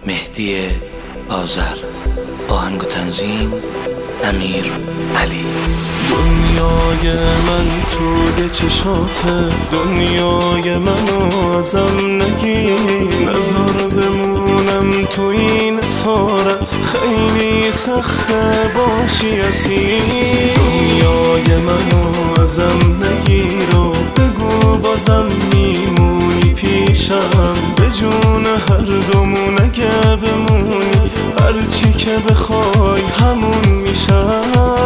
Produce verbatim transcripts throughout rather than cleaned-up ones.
مهدی آذر. آهنگ و تنظیم امیر علی. دنیای من توی چشاته، دنیای منو ازم نگیر، نذار بمونم تو این اسارت، خیلی سخته باشی اسیر. دنیای منو ازم نگیر و بگو بازم میمونی پیشم، به جون هر دومون اگه بمونی، هرچی که بخوای همون میشم.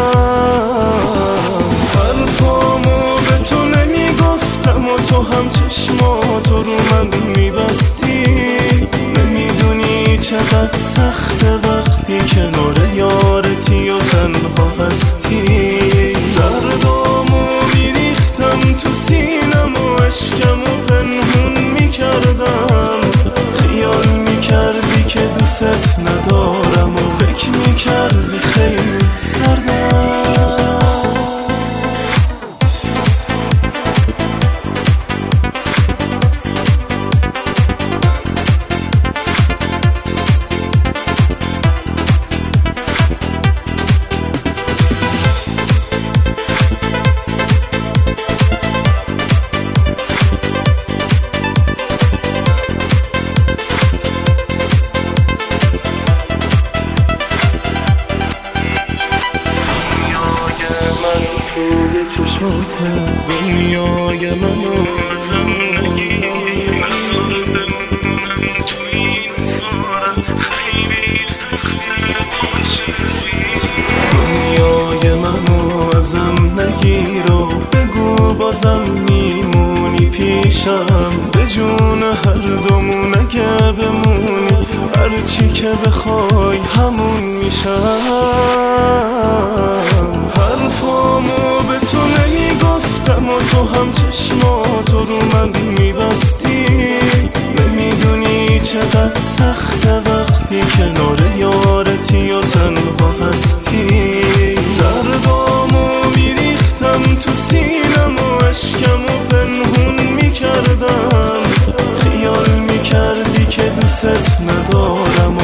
حرفامو به تو نمیگفتم و تو هم چشماتو رو من میبستی، نمیدونی چقدر سخته وقتی کنار یارتی و تنها هستی. دردامو میریختم تو سینم و عشقمو پنهون میکردم، خیال میکردی که دوست ندارم و فکر میکردی خیلی سردم. توی چشاته، دنیای منو ازم نگیر، نذار بمونم تو این اسارت، خیلی سخته باشی اسیر. دنیای منو ازم نگیر و بگو بازم میمونی پیشم، به جون هر دومون اگه بمونی، هرچی که بخوای همون میشم. حرفامو به تو نمیگفتم و تو هم چشماتو رو من میبستی، نمیدونی چقدر سخته وقتی کنار یارتی و تنها هستی. دردامو میریختم تو سینم و عشقمو پنهون میکردم، خیال میکردی که دوست ندارم